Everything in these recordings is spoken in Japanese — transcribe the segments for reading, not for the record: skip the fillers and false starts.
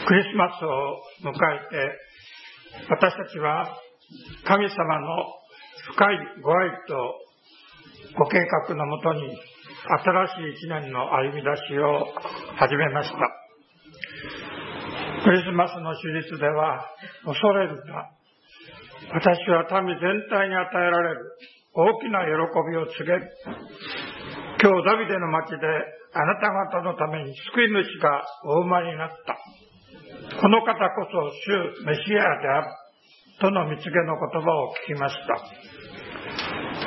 クリスマスを迎えて、私たちは神様の深いご愛とご計画のもとに新しい一年の歩み出しを始めました。クリスマスの主日では、恐れるな、私は民全体に与えられる大きな喜びを告げる。今日ダビデの町であなた方のために救い主がお生まれになった。この方こそ主メシアであるとの蜜げの言葉を聞きました。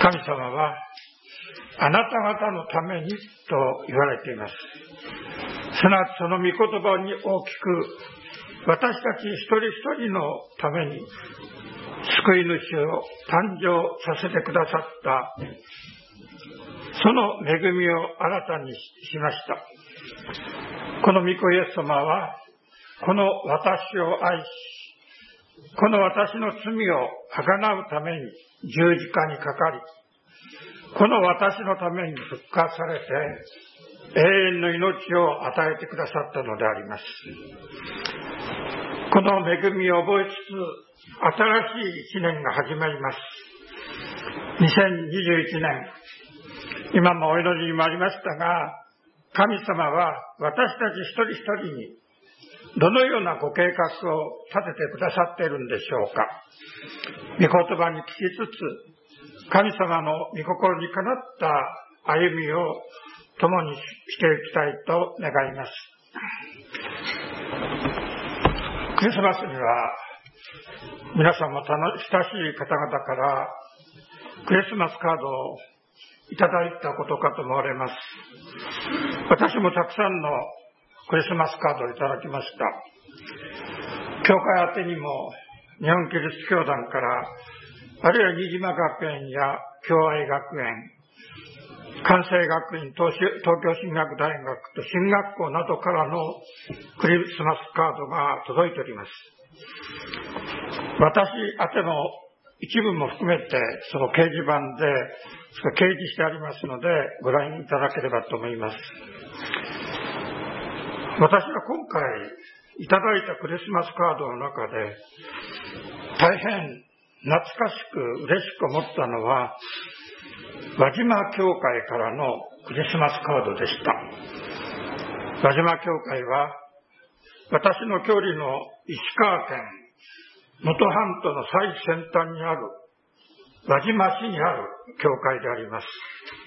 神様はあなた方のためにと言われています。すなわちその御言葉に大きく、私たち一人一人のために救い主を誕生させてくださったその恵みを新たにしました。この御子イエス様はこの私を愛し、この私の罪を贖うために十字架にかかり、この私のために復活されて永遠の命を与えてくださったのであります。この恵みを覚えつつ、新しい一年が始まります。2021年、今もお祈りにもありましたが、神様は私たち一人一人にどのようなご計画を立ててくださっているんでしょうか。御言葉に聞きつつ、神様の御心にかなった歩みを共にしていきたいと願います。クリスマスには皆さんも親しい方々からクリスマスカードをいただいたことかと思われます。私もたくさんのクリスマスカードをいただきました。教会宛てにも日本キリスト教団から、あるいは新島学園や共愛学園、関西学院、東京進学大学と進学校などからのクリスマスカードが届いております。私宛ての一部も含めてその掲示板で掲示してありますので、ご覧いただければと思います。私が今回いただいたクリスマスカードの中で大変懐かしく嬉しく思ったのは、輪島教会からのクリスマスカードでした。輪島教会は私の郷里の石川県能登半島の最先端にある輪島市にある教会であります。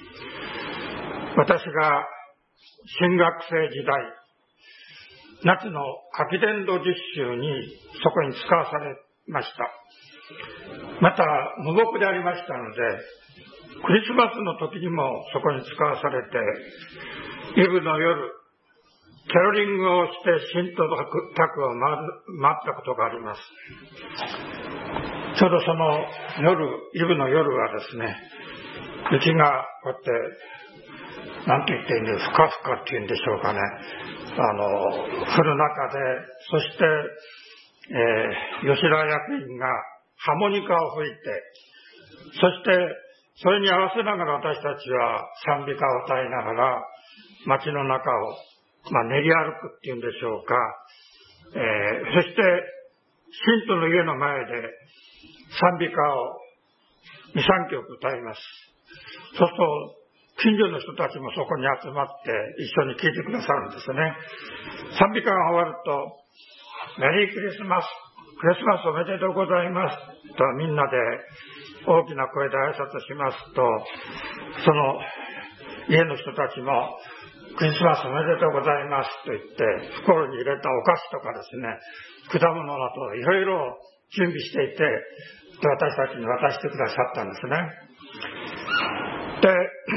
私が新学生時代、夏の夏季伝道実習にそこに使わされました。また無牧でありましたので、クリスマスの時にもそこに使わされて、イブの夜キャロリングをして信徒宅を回ったことがあります。ちょうどそのイブの夜はですね、雪がこうやってなんて言っていいんで、ふかふかっていうんでしょうかね、降る中で、そして、吉田役員がハーモニカを吹いて、そしてそれに合わせながら私たちは賛美歌を歌いながら街の中を、練り歩くっていうんでしょうか、そして信徒の家の前で賛美歌を 2,3 曲歌います。そうすると近所の人たちもそこに集まって一緒に聴いてくださるんですね。賛美歌が終わると、メリークリスマス、クリスマスおめでとうございますとみんなで大きな声で挨拶しますと、その家の人たちもクリスマスおめでとうございますと言って袋に入れたお菓子とかですね、果物などいろいろ準備していて、私たちに渡してくださったんですね。で、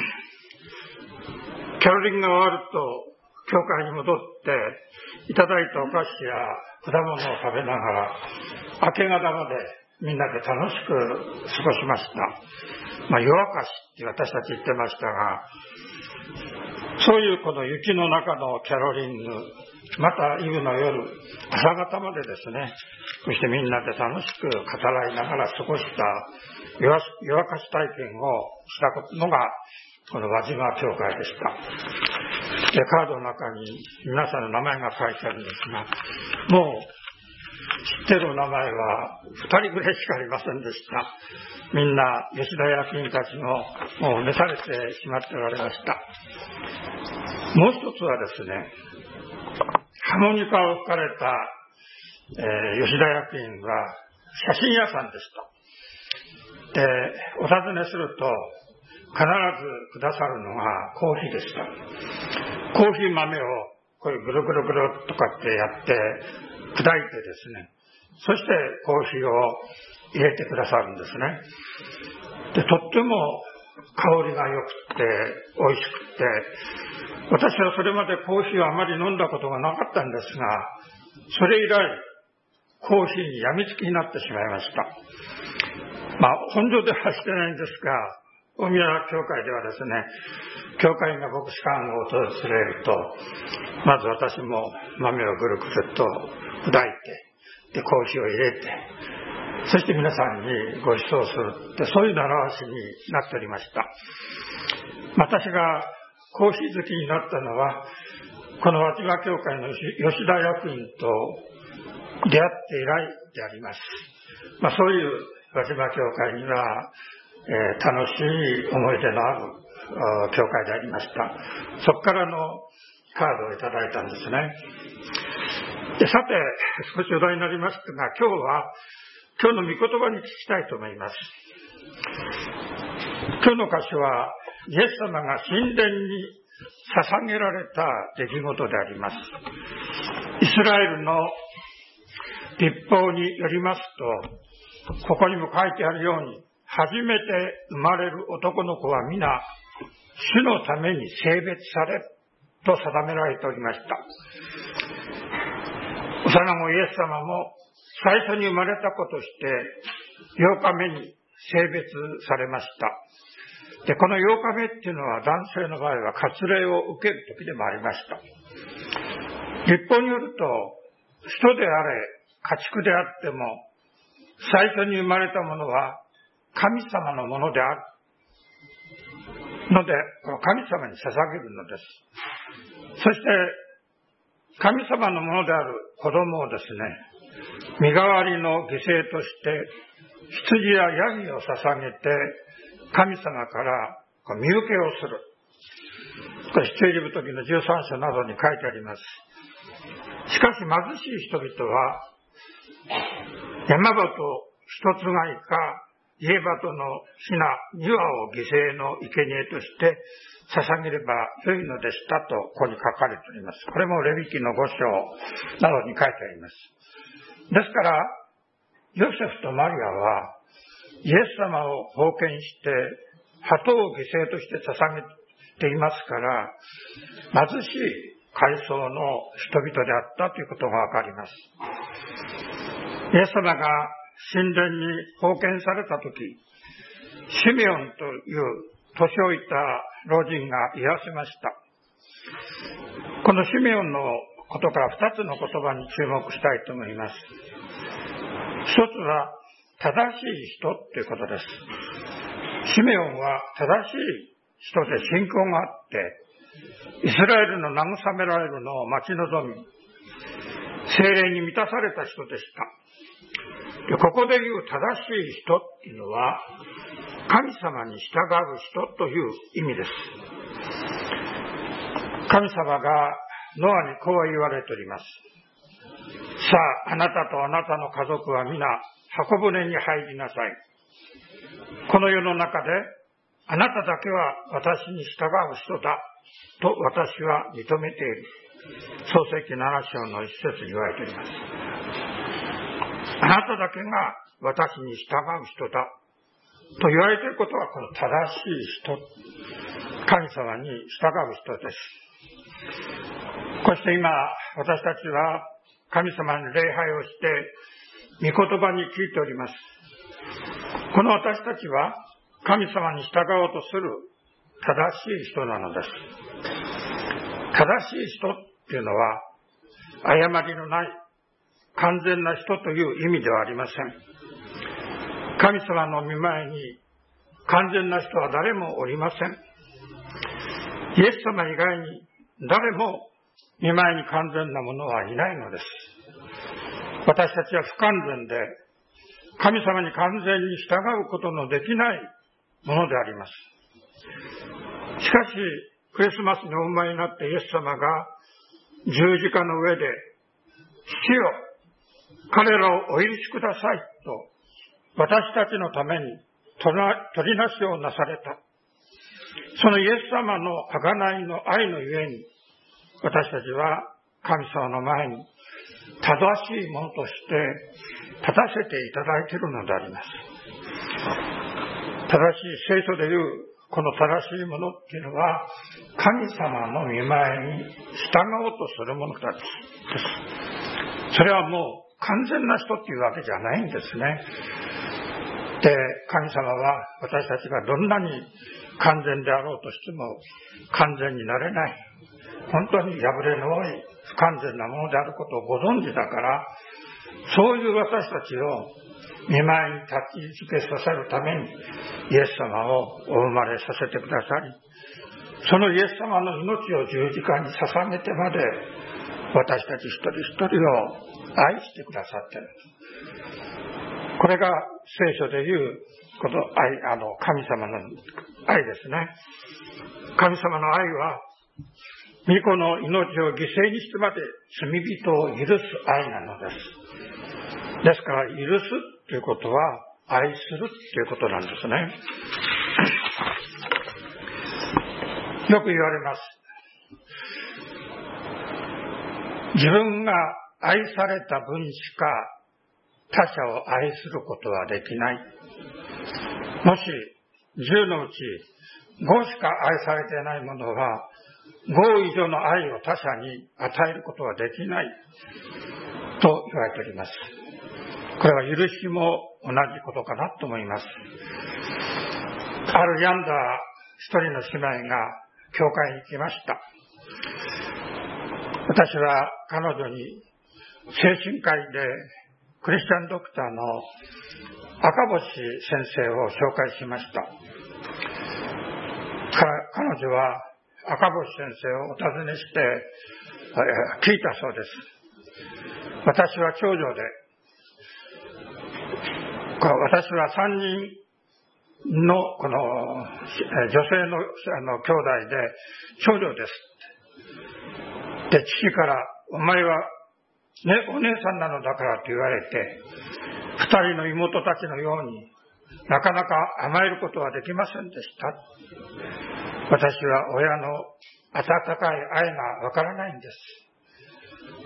キャロリングが終わると教会に戻っていただいたお菓子や果物を食べながら明け方までみんなで楽しく過ごしました。夜明かしって私たち言ってましたが、そういうこの雪の中のキャロリング、またイブの夜、朝方までですね、そしてみんなで楽しく語らいながら過ごした夜明かし体験をしたのがこの輪島教会でした。 カードの中に皆さんの名前が書いてあるんですが、もう知ってる名前は2人ぐらいしかありませんでした。みんな吉田役員たちももう召されてしまっておられました。もう一つはですね、ハーモニカを吹かれた、吉田役員は写真屋さんでした。で、お尋ねすると必ずくださるのがコーヒーでした。コーヒー豆をこういうぐるぐるぐるとかってやって砕いてですね、そしてコーヒーを入れてくださるんですね。で、とっても香りが良くて美味しくて、私はそれまでコーヒーをあまり飲んだことがなかったんですが、それ以来コーヒーに病みつきになってしまいました。本庄ではしてないんですが、大宮教会ではですね、教会が牧師館を訪れると、まず私も豆をぐるぐると砕いて、でコーヒーを入れて、そして皆さんにご馳走するって、そういう習わしになっておりました。私がコーヒー好きになったのは、この輪島教会の吉田役員と出会って以来であります。そういう輪島教会には、楽しい思い出のある教会でありました。そこからのカードをいただいたんですね。で、さて、少し余談になりましたが、今日の御言葉に聞きたいと思います。今日の箇所は、イエス様が神殿に捧げられた出来事であります。イスラエルの律法によりますと、ここにも書いてあるように、初めて生まれる男の子は皆、主のために性別されると定められておりました。幼子イエス様も最初に生まれた子として、8日目に性別されました。で、この8日目っていうのは男性の場合は割礼を受ける時でもありました。律法によると、人であれ、家畜であっても、最初に生まれたものは神様のものであるので、この神様に捧げるのです。そして、神様のものである子供をですね、身代わりの犠牲として、羊やヤギを捧げて、神様から身請けをする。これ、出エジプト記の13章などに書いてあります。しかし貧しい人々は、山鳩一つがいか、家鳩の雛2羽を犠牲の生贄として捧げれば良いのでしたと、ここに書かれております。これもレビ記の5章などに書いてあります。ですから、ヨセフとマリアは、イエス様を奉献して、鳩を犠牲として捧げていますから、貧しい階層の人々であったということがわかります。イエス様が神殿に奉献されたとき、シメオンという年老いた老人が居合わせました。このシメオンのことから2つの言葉に注目したいと思います。一つは、正しい人ということです。シメオンは正しい人で信仰があって、イスラエルの慰められるのを待ち望み、聖霊に満たされた人でした。で、ここで言う正しい人っていうのは、神様に従う人という意味です。神様がノアにこう言われております。さあ、あなたとあなたの家族は皆、箱舟に入りなさい。この世の中で、あなただけは私に従う人だと私は認めている。創世記7章の一節に言われております。あなただけが私に従う人だと言われていることは、この正しい人、神様に従う人です。こうして今、私たちは神様に礼拝をして、御言葉に聞いております。この私たちは神様に従おうとする正しい人なのです。正しい人っていうのは、誤りのない完全な人という意味ではありません。神様の御前に完全な人は誰もおりません。イエス様以外に誰も御前に完全な者はいないのです。私たちは不完全で、神様に完全に従うことのできないものであります。しかし、クリスマスにお生まれになってイエス様が十字架の上で、主よ、彼らをお許しくださいと、私たちのために取りなしをなされた。そのイエス様の贖いの愛のゆえに、私たちは神様の前に正しいものとして立たせていただいているのであります。正しい聖書でいうこの正しいものっていうのは、神様の御前に従おうとする者たちです。それはもう完全な人っていうわけじゃないんですね。で、神様は私たちがどんなに完全であろうとしても完全になれない。本当に破れの多い不完全なものであることをご存知だから、そういう私たちを御前に立ち続けさせるためにイエス様をお生まれさせてくださり、そのイエス様の命を十字架に捧げてまで私たち一人一人を愛してくださっている。これが聖書でいうこの愛、神様の愛ですね。神様の愛は御子の命を犠牲にしてまで罪人を許す愛なのです。ですから、許すということは愛するということなんですね。よく言われます。自分が愛された分しか他者を愛することはできない。もし10のうち5しか愛されていない者は5以上の愛を他者に与えることはできないと言われております。これは許しも同じことかなと思います。ある病んだ一人の姉妹が教会に来ました。私は彼女に精神科医でクリスチャンドクターの赤星先生を紹介しました。彼女は赤星先生をお尋ねして聞いたそうです。私は長女で、私は3人のこの女性の兄弟で長女です。で、父からお前は、ね、お姉さんなのだからと言われて、2人の妹たちのようになかなか甘えることはできませんでした。私は親の温かい愛がわからないんです。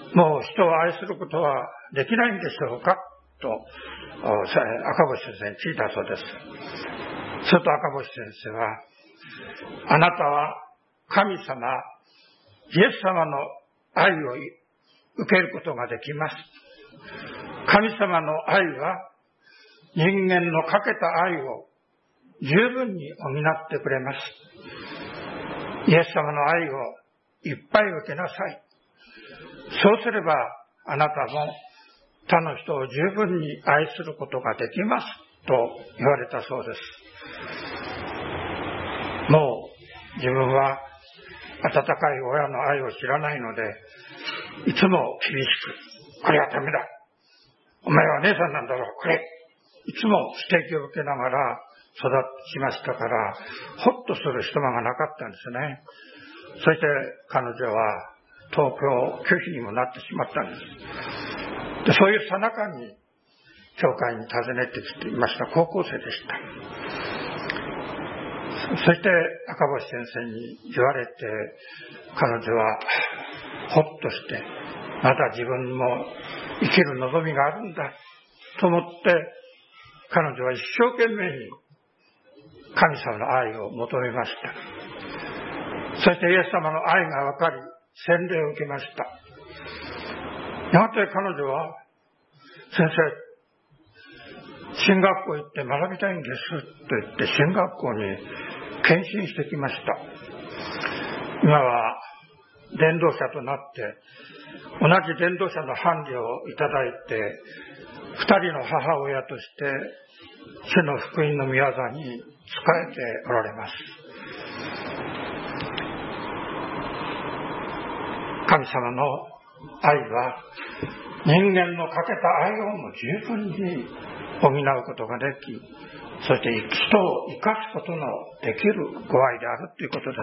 もう人を愛することはできないんでしょうかと赤星先生に聞いたそうです。すると赤星先生は、あなたは神様イエス様の愛を受けることができます。神様の愛は人間のかけた愛を十分に補ってくれます。イエス様の愛をいっぱい受けなさい。そうすればあなたも他の人を十分に愛することができますと言われたそうです。もう自分は温かい親の愛を知らないので、いつも厳しく、これはダメだ、お前は姉さんなんだろう、これ、いつも指摘を受けながら育ちましたから、ほっとする暇がなかったんですね。そして彼女は東京拒否にもなってしまったんです。で、そういう最中に教会に訪ねてきていました高校生でした。そして赤星先生に言われて、彼女はほっとして、まだ自分も生きる望みがあるんだと思って、彼女は一生懸命に神様の愛を求めました。そしてイエス様の愛が分かり、洗礼を受けました。やがて彼女は、先生、進学校行って学びたいんですと言って進学校に献身してきました。今は伝道者となって、同じ伝道者の伴侶をいただいて、2人の母親として主の福音の御業に仕えておられます。 神様の愛は人間のかけた愛をも十分に補うことができ、そして人を生かすことのできるご愛であるということです。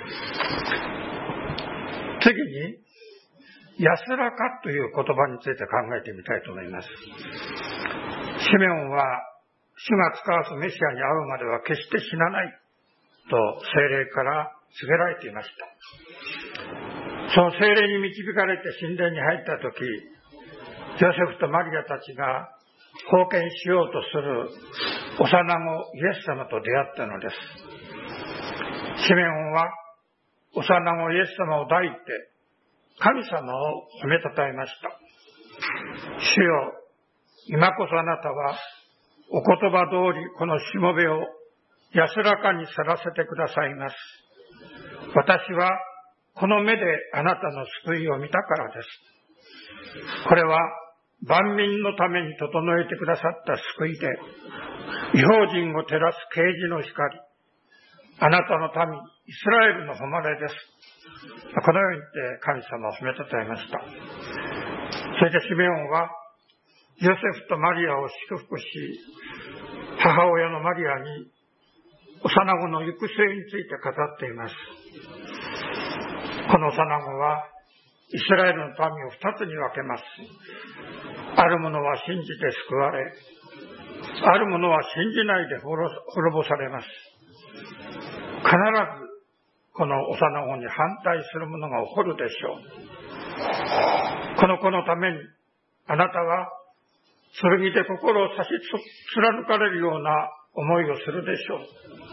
次に、安らかという言葉について考えてみたいと思います。シメオンは主が使わすメシアに会うまでは決して死なないと聖霊から告げられていました。その聖霊に導かれて神殿に入ったとき、ヨセフとマリアたちが封建しようとする幼子イエス様と出会ったのです。シメオンは幼子イエス様を抱いて神様を褒めたたえました。主よ、今こそあなたはお言葉通りこのしもべを安らかに去らせてくださいます。私はこの目であなたの救いを見たからです。これは万民のために整えてくださった救いで、異邦人を照らす啓示の光、あなたの民イスラエルの誉れです。このように言って神様を褒めたたえました。そしてシメオンはヨセフとマリアを祝福し、母親のマリアに幼子の行く末について語っています。この幼子はイスラエルの民を二つに分けます。ある者は信じて救われ、ある者は信じないで滅ぼされます。必ずこの幼子に反対する者が起こるでしょう。この子のためにあなたは剣で心を刺し貫かれるような思いをするでしょう。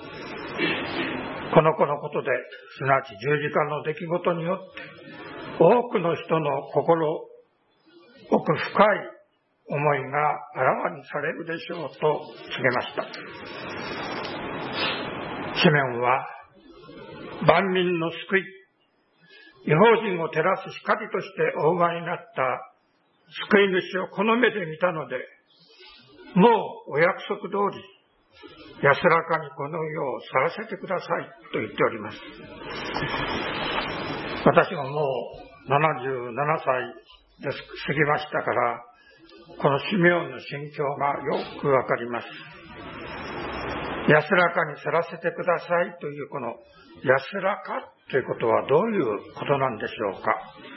この子のことで、すなわち十字架の出来事によって多くの人の心奥深い思いがあらわにされるでしょうと告げました。シメオンは万民の救い、異邦人を照らす光としてお生まれになった救い主をこの目で見たので、もうお約束通り安らかにこの世を去らせてくださいと言っております。私ももう77歳です過ぎましたから、このシメオンの心境がよくわかります。安らかに去らせてくださいというこの安らかということはどういうことなんでしょうか。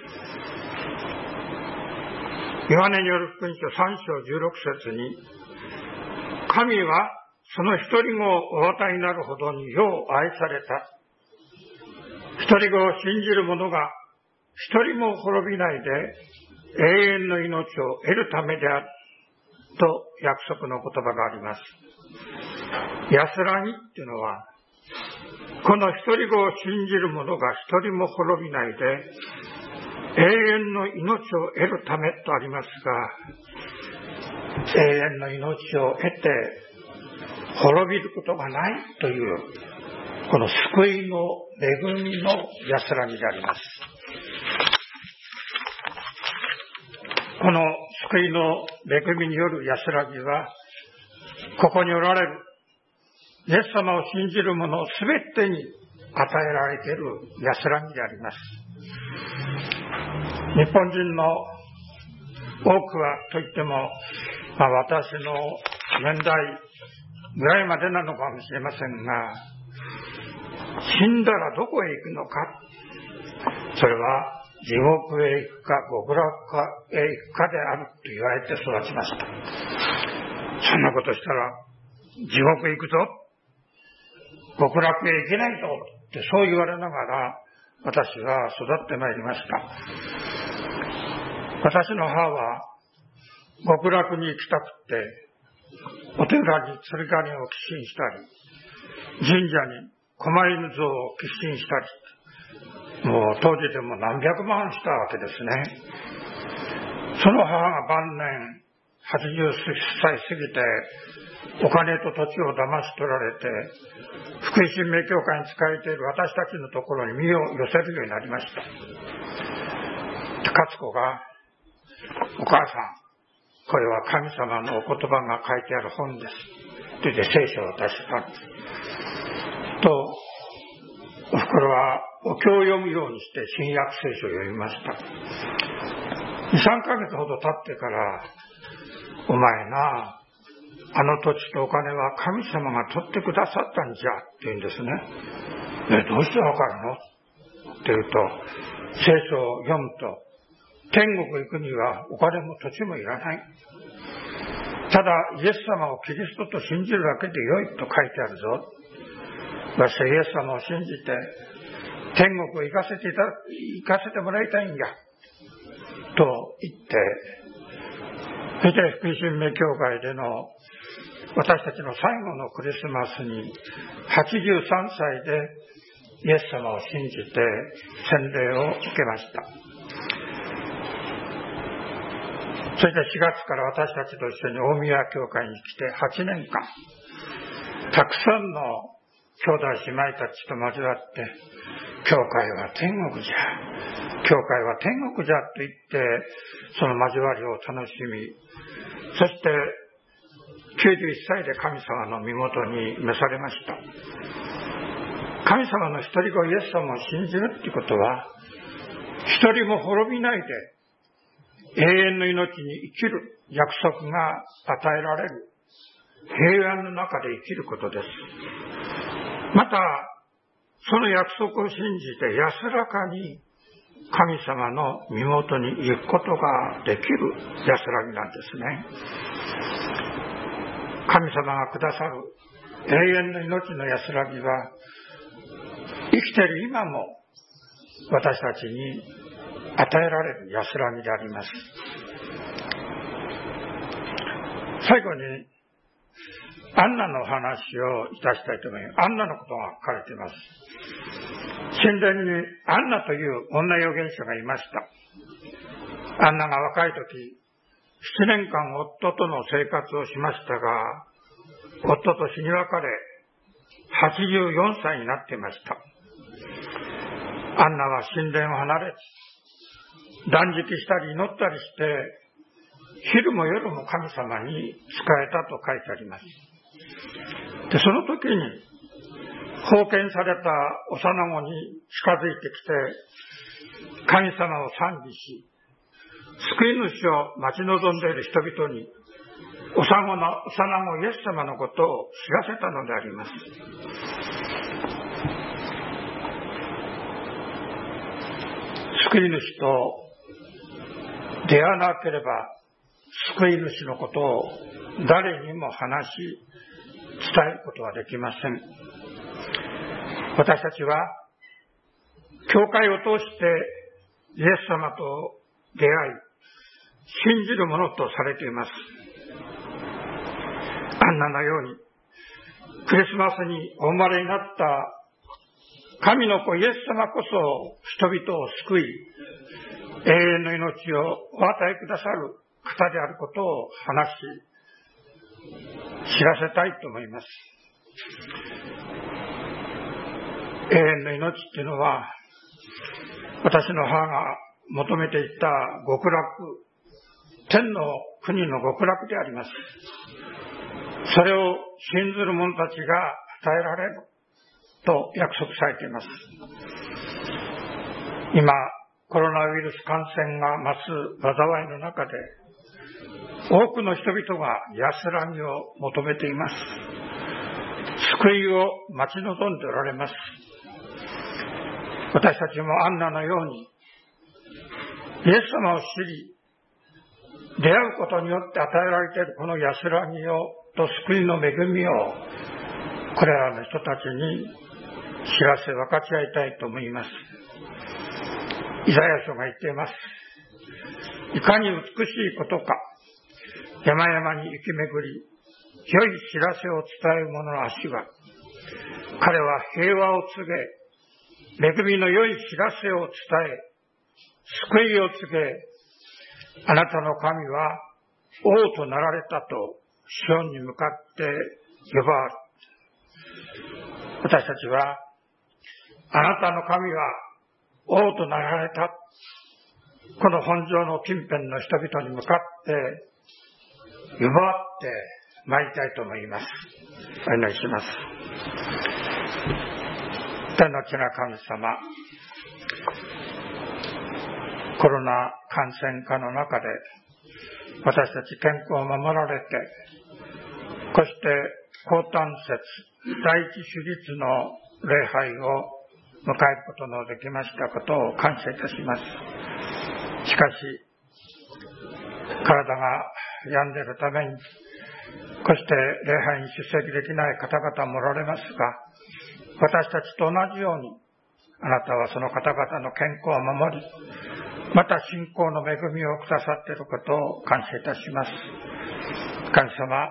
ヨハネによる福音書3章16節に、神はその一人子をお与えになるほどによう愛された。一人子を信じる者が一人も滅びないで永遠の命を得るためであると約束の言葉があります。安らぎっていうのは、この一人子を信じる者が一人も滅びないで永遠の命を得るためとありますが、永遠の命を得て滅びることがないというこの救いの恵みの安らぎであります。この救いの恵みによる安らぎは、ここにおられるイエス様を信じる者すべてに与えられている安らぎであります。日本人の多くはといっても、私の年代ぐらいまでなのかもしれませんが、死んだらどこへ行くのか、それは地獄へ行くか極楽へ行くかであると言われて育ちました。そんなことしたら地獄へ行くぞ、極楽へ行けないぞってそう言われながら私は育ってまいりました。私の母は極楽に行きたくて、お寺に釣り鐘を寄進したり、神社に狛犬像を寄進したり、もう当時でも何百万したわけですね。その母が晩年80歳過ぎてお金と土地を騙し取られて、福井神明教会に仕えている私たちのところに身を寄せるようになりました。勝子が、お母さん、これは神様のお言葉が書いてある本ですと言って聖書を渡したんです。と、おふくろはお経を読むようにして新約聖書を読みました。2、3ヶ月ほど経ってから、お前な、あの土地とお金は神様が取ってくださったんじゃって言うんですね。どうしてわかるのって言うと、聖書を読むと、天国行くにはお金も土地もいらない。ただイエス様をキリストと信じるだけでよいと書いてあるぞ。私はイエス様を信じて天国へ行かせてもらいたいんやと言って、そして福音新明教会での私たちの最後のクリスマスに83歳でイエス様を信じて洗礼を受けました。そして4月から私たちと一緒に大宮教会に来て8年間、たくさんの兄弟姉妹たちと交わって、教会は天国じゃ、教会は天国じゃと言って、その交わりを楽しみ、そして91歳で神様の身元に召されました。神様の一人子イエス様を信じるということは、一人も滅びないで永遠の命に生きる約束が与えられる平安の中で生きることです。またその約束を信じて安らかに神様の身元に行くことができる安らぎなんですね。神様がくださる永遠の命の安らぎは、生きている今も私たちに与えられる安らぎであります。最後にアンナの話をいたしたいと思います。アンナのことが書かれています。神殿にアンナという女預言者がいました。アンナが若い時、7年間夫との生活をしましたが、夫と死に別れ84歳になっていました。アンナは神殿を離れず、断食したり祈ったりして、昼も夜も神様に仕えたと書いてあります。で、その時に封建された幼子に近づいてきて、神様を賛美し、救い主を待ち望んでいる人々に、幼子イエス様のことを知らせたのであります。救い主と出会わなければ、救い主のことを誰にも話し、伝えることはできません。私たちは、教会を通してイエス様と出会い、信じるものとされています。アンナのように、クリスマスにお生まれになった神の子イエス様こそ人々を救い、永遠の命をお与えくださる方であることを話し、知らせたいと思います。永遠の命っていうのは、私の母が求めていた極楽、天の国の極楽であります。それを信ずる者たちが与えられると約束されています。今、コロナウイルス感染が増す災いの中で、多くの人々が安らぎを求めています。救いを待ち望んでおられます。私たちもアンナのように、イエス様を知り、出会うことによって与えられているこの安らぎと救いの恵みを、これらの人たちに知らせ分かち合いたいと思います。イザヤ書が言っています。いかに美しいことか、山々に行き巡り、良い知らせを伝える者の足は、彼は平和を告げ、恵みの良い知らせを伝え、救いを告げ、あなたの神は王となられたとシオンに向かって呼ばわる。私たちは、あなたの神は王となられた、この本上の近辺の人々に向かって呼ばわってまいりたいと思います。お祈りします。天の地な神様、 コロナ感染下の中で私たち健康を守られて、こうして高胆節第一手術の礼拝を迎えることのできましたことを感謝いたします。しかし体が病んでいるためにこうして礼拝に出席できない方々もおられますが、私たちと同じようにあなたはその方々の健康を守り、また信仰の恵みをくださっていることを感謝いたします。神様、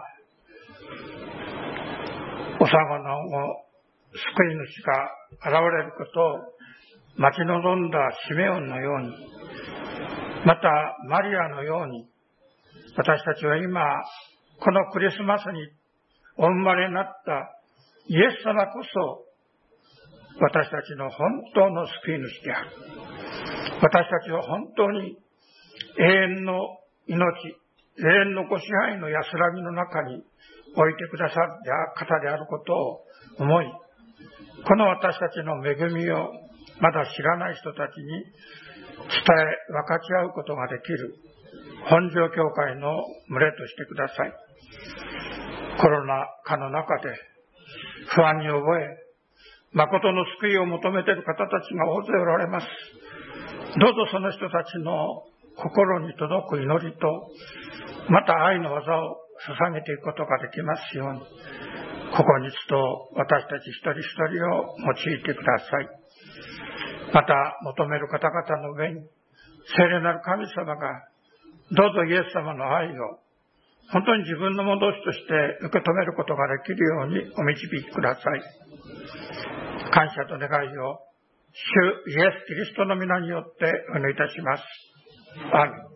おさごの救い主が現れることを待ち望んだシメオンのように、またマリアのように、私たちは今このクリスマスにお生まれになったイエス様こそ私たちの本当の救い主である。私たちは本当に永遠の命、永遠のご支配の安らぎの中に置いてくださった方であることを思い、この私たちの恵みをまだ知らない人たちに伝え分かち合うことができる本庄教会の群れとしてください。コロナ禍の中で不安に覚え、誠の救いを求めている方たちが大勢おられます。どうぞその人たちの心に届く祈りと、また愛の技を捧げていくことができますように、ここにと私たち一人一人を用いてください。また求める方々の上に聖霊なる神様がどうぞイエス様の愛を本当に自分のものとして受け止めることができるようにお導きください。感謝と願いを主イエス・キリストの皆によってお願いいたします。アーメン。